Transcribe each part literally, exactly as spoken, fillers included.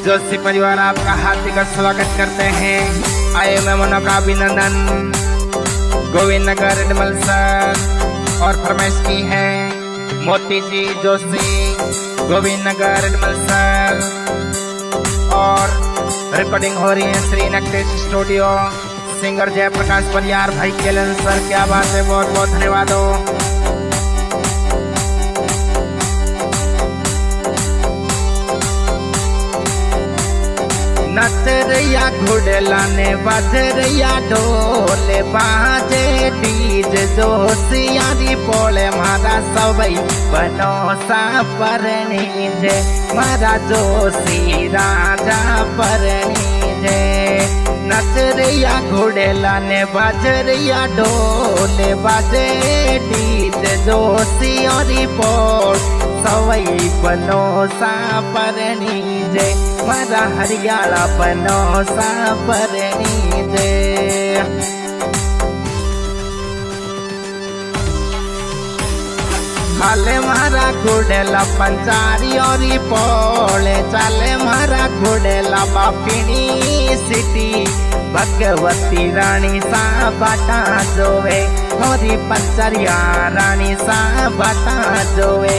जोशी परिवार आपका हार्दिक स्वागत करते हैं। आए मेहमानों का अभिनंदन। गोविंद नगर रेडमल सर और फरमाइश की है मोती जी जोशी, गोविंद नगर रेडमल सर, और रिकॉर्डिंग हो रही है श्री नक्टेश स्टूडियो। सिंगर जयप्रकाश परियार भाई केलन सर, क्या बात है, बहुत बहुत धन्यवाद हो। नचरिया घुड़ला ने बजरिया ढोले बाजे डीज जोशियारी पोले मारा सबई बनो सा परनी जे मारा जोशी राजा परनी जे। नचरिया घुड़ला ने बजरिया ढोले बाजे डीज जोशियारी पोल सवई बनो सा परनी जे मारा हरियाला बनो सा परनी जे। हाले मारा घुड़ेला पंचारी और पोले चाले मारा घुड़ेला बापिनी सिटी भगवती रानी सा बाटा जोवे होरी पंचारिया रानी सा बाटा जोवे।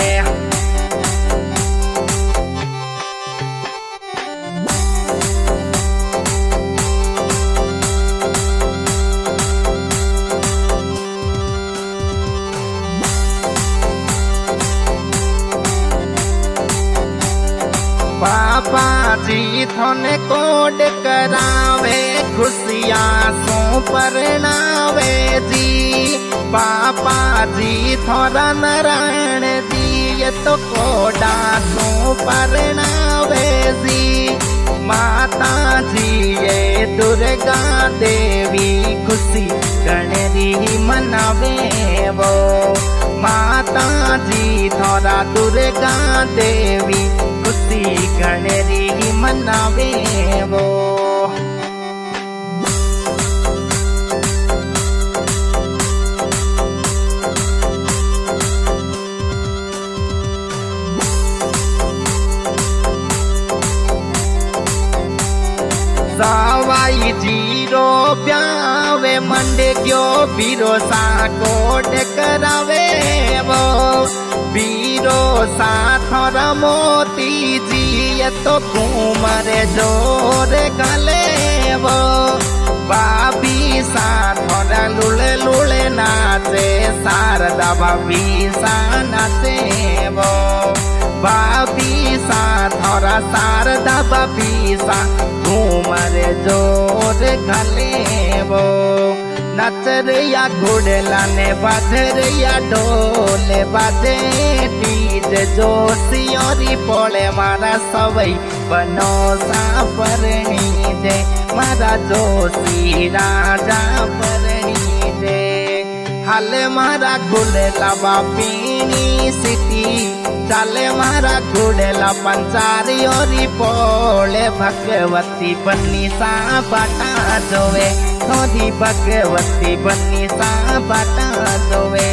पापा जी थोने कोड करावे खुशियाँ सो परनावे जी। पापा जी थोड़ा नारायण जी ये तो कोडा सो परनावे जी। माता जी ये दुर्गा देवी खुशी गणरी मनावे वो। माता जी थोड़ा दुर्गा देवी खुशी गणरी मनावे वो। सवाई जीरो ब्यावे मंडे क्यों बीरो सा कोट करावे वो। बीरो साथर मोती जी ये तो घूमरे जोर गले वो। बाबी साथर लुले लुले नाचे शारदा बाबी सा नाचे वो। बाबी साथर शारदा बाबी सा घूमरे जोर गले वो। नचरिया घुड़ला ने बजरिया ढोले बाजे डीज जोशी और पोले मारा सवई बनो सा परनी जे मारा जोशी राजा परनी जे। हाले मारा घुड़ला बापीनी सिटी चाले मारा घुड़ला पंचारी और पोले भगवती बन्नी सा बाटा जोवे थोड़ी भगवती बन्नी सा बाटा जोवे।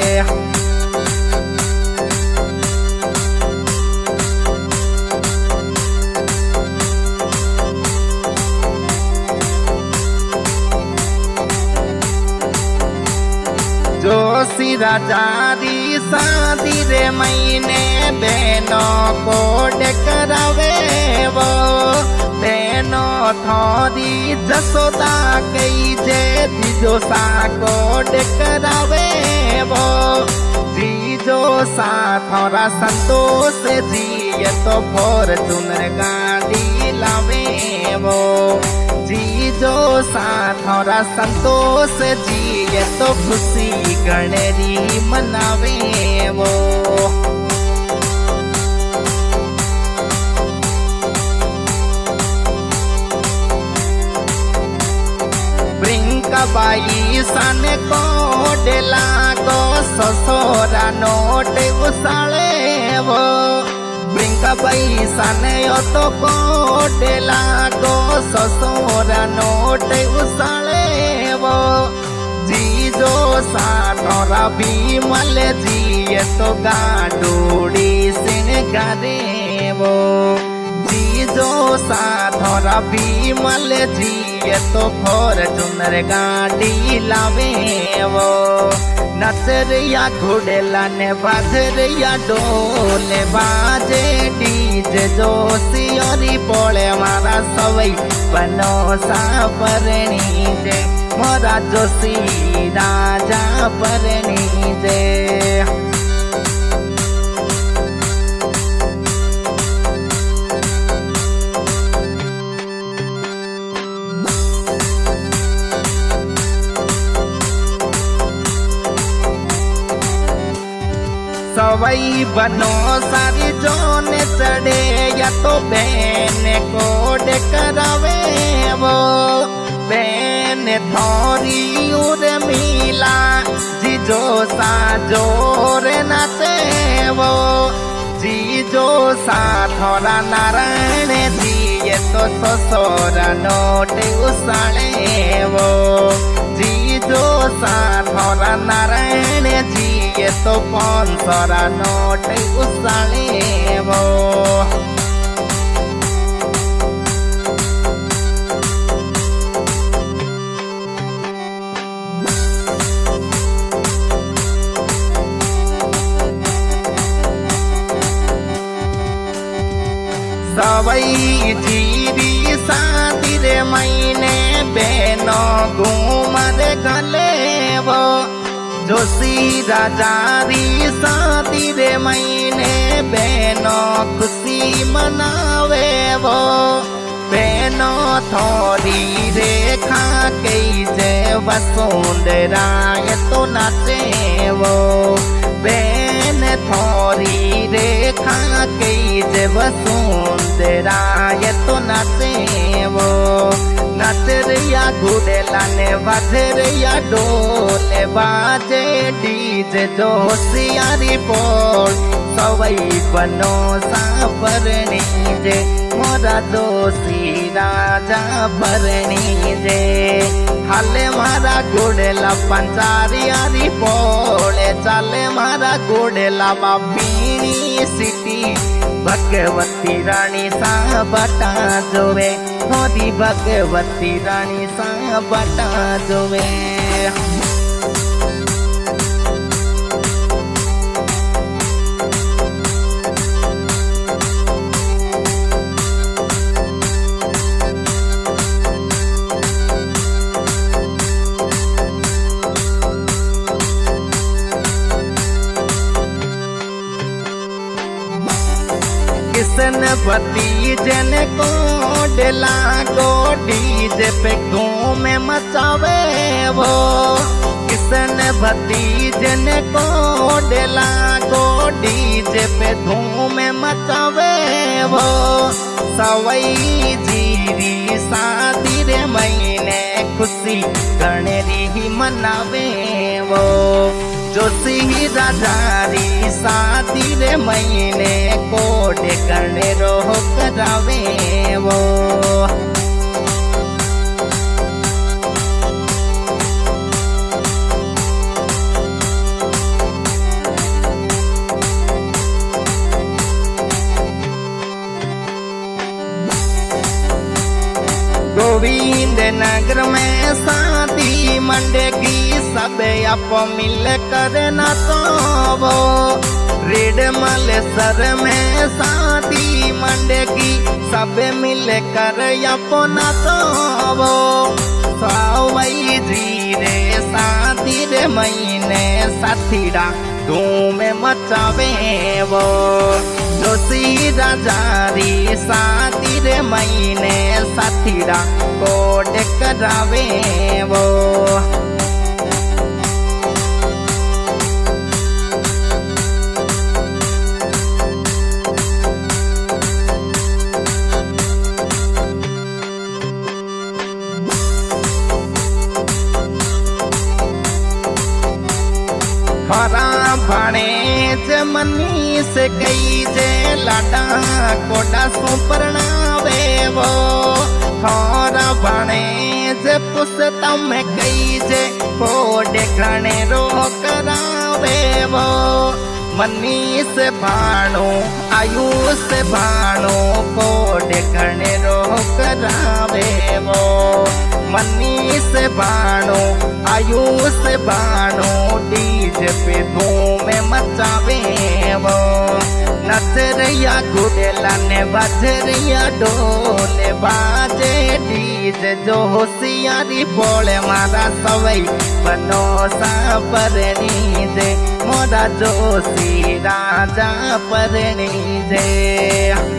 जोशी राजा दी शादी रे महीने बहनों को करावे वो। बहनों थोड़ी जसोदा कई जे जीजो सा को करावे वो। जीजो सा थोड़ा संतोष जी ये तो फॉर्चूनर गाड़ी लावे वो। जीजो सा थोड़ा संतोष जी ये तो खुशी गणरी मनावे वो। बाई सन को डेला को ससोरा नोट उसाले वो। ब्रिंका बाई सन यो तो को डेला को ससोरा नोट उसाले वो। जीजो सा थोड़ा भी मल जी ये तो गाडूड़ी सिन करे वो। जी जो साथोरा भीमल जी ये तो फॉर्चूनर गाड़ी लावे वो नचरिया घोड़ेला ने बाजरिया डोले बाजे डीजे जो सियोरी पोले मारा सवई बनो सापरणी जे मोरा जोशी राजा परणी जे सवई बनो सारी जोने चढ़े या तो बहन कोड करावे वो बहन थोड़ी उर मिला जीजो सा जोर नाचे वो जीजो सा थोड़ा नारायण जी ये तो ससुरा नोट उसाले वो जीजो सा थोड़ा नारायण जी ये तो पाँच सौ नोट उसाले वो सवई जीरी शादी रे महीने बेनो घूमर गले वो जोशी राजारी शादी रे महीने बेनो खुशी मनावे वो बेनो थोड़ी रेखा कई जे वसुंधरा ये तो नाचे वो बेन थोड़ी रेखा कई जे वसुंधरा ये तो नाचे वो नचरिया घुड़ेला ने बजरिया डोले बाजे डीजे जो सियारी पोल सवई बनो सापरणी जे मोरा दोषी राजा परणी जे हाले मारा घुड़ेला पंचारियारी पोले चाले मारा घुड़ेला बाबीनी सिटी भगवती रानी सा बटा जोवे थोड़ी भगवती रानी सा बटा जोवे किसन पति जन को डेला को डीजे पे घूमे मचावे वो किसन भती जन को डेला को डीजे पे घूमे मचावे वो सवई जीरी शादी रे महीने खुशी गणरी ही मनावे वो जोशी राजारी शादी रे महीने कोड करने रोह करावे वो गोविंद नगर में शादी मंडेगी सब आप मिल कर नाचो रेड मलेसर में शादी मंडेगी सब मिल कर आप नाचो सवई जी रे शादी रे महीने साथीड़ा धूम मचावे वो जोशी राजारी शादी रे महीने साथीड़ा कोड करावे वो हरा भाणे जमनी से कई जे लाडा कोडा सुपरणावे वो हरा भाणे जे पुसता में कई जे कोड घणे रो करावे वो मनीष भाणो आयुष भाणो कोड घणे रो करावे वो। मनीष भाणो आयुष भाणो डीजे पे धूम मचावे वो। नचरिया गुडेला ने बजरिया ढोल बाजे डीजे जो होशियारी बोले मारा सवई बनो सापरनी जे मोरा जोशी राजा परनी जे।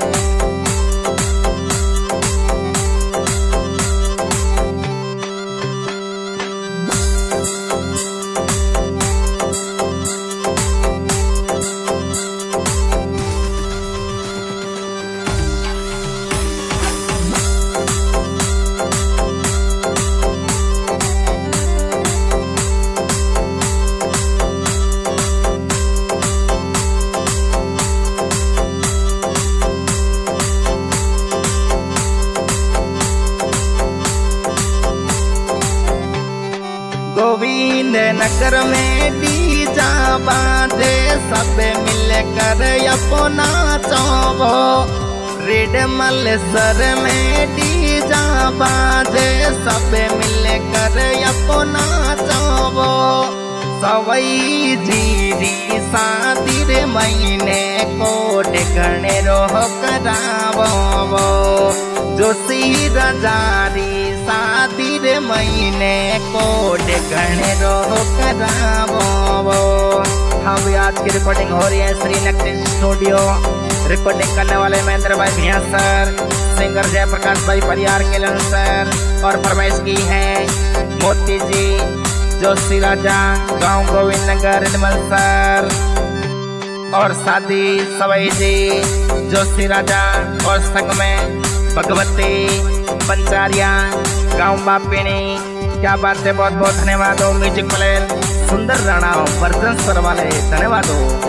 गोविंद नगर में डीजा बाजे सब मिलकर अपना चौबो। रेड मलसर में डीजा बाजे सब मिलकर अपना चौबो। सवई जीरी शादी रे महीने कोड घणे रोह करावो। जोशी रजारी शादी रे महीने कोड घणे रोह करावो। हम भी आज की रिकॉर्डिंग हो रही है श्री नक्ति स्टूडियो। रिकॉर्डिंग करने वाले महेंद्र भाई भैया सर, सिंगर जयप्रकाश भाई परियार केलन सर, और फरमाइश की है मोती जी जोशी राजा गांव गोविंद नगर निर्मल सर, और शादी सवई जी जोशी राजा और संग में भगवती पंचारिया गांव बापिणी। क्या बात है, बहुत बहुत धन्यवाद हो। म्यूजिक प्लेयर सुंदर राणा वर्जन स्वर वाले, धन्यवाद हो।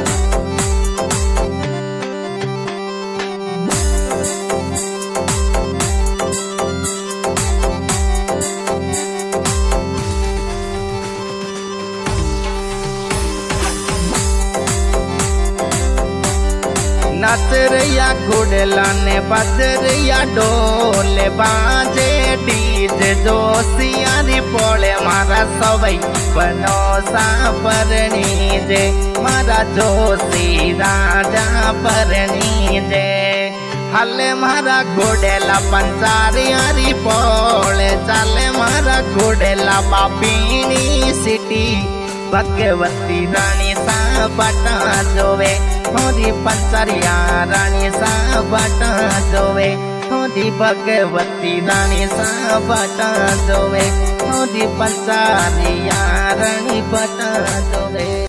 नचरिया गुडेला ने बजरिया ढोल बाजे डीजे जोशियारी बोले मारा सवई बनो सापरनी जे मारा जोशी राजा परनी जे। हले मारा गुडेला पंचारियारी बोले चले मारा गुडेला बापिनी सिटी। भगवती रानी सा बटा जोवे होरी पंचारिया रानी सा बटा जोवे। होरी भगवती रानी सा बटा जोवे। होरी पंचारिया रानी बटा जोवे।